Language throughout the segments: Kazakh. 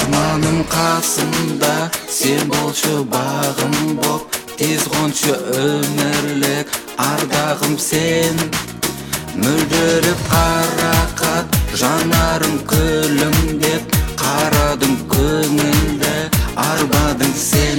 арманым қасымда, сен болшы бағым боп, тез қоншы өмірлік ардағым сен. Мөлдіріп қарақат, жанарым күлімдеп, қарадың көңілді, арбадың сен.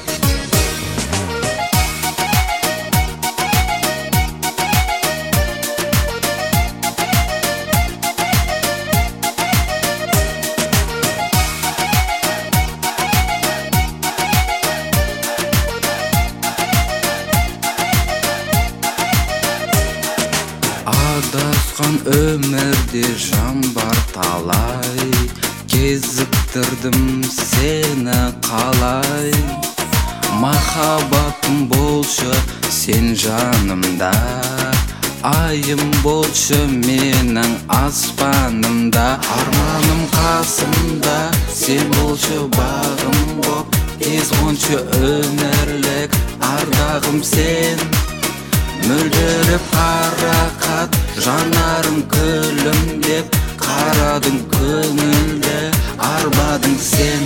Адасқан өмірде жан бар талай, кезіктірдім сені қалай. Махаббатым болшы сен жанымда, айым болшы менің аспанымда. Арманым қасымда, сен болшы бағым боп, тез қоншы өмірлік ардағым сен. Мөлдіріп қарақат, жанарым күлімдеп, қарадың көңілді, арбадың сен.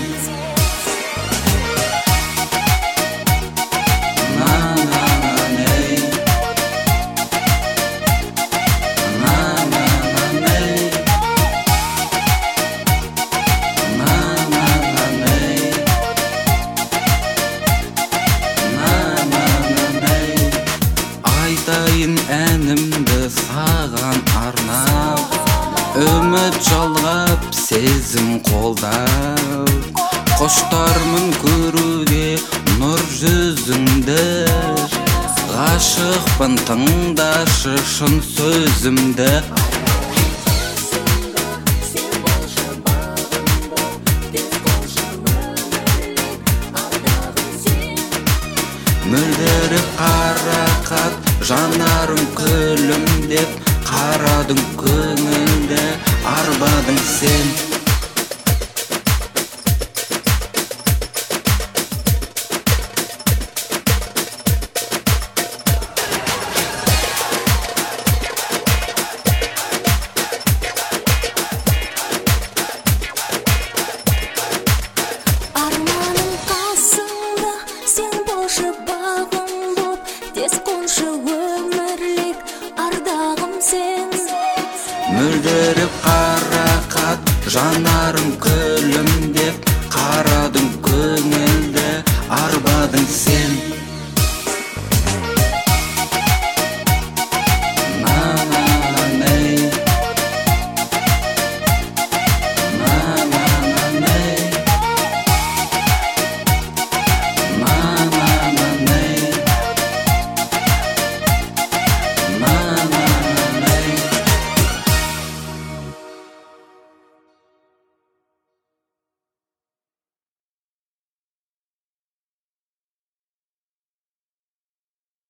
Айтайын әнімді саған арнап, үміт жалғап, сезім қолдап. Қоштармын көруге нұр жүзіңді, ғашықпын тыңдашы шын сөзімді. Мөлдіріп қарақат, жанарым күлімдеп, қарадың көңілді, арбадың сен. Арманым қасымда, сен болшы бағым боп, тез қоншы өмірлік ардағым сен. Мөлдіріп қарақат, жанарым күлімдеп,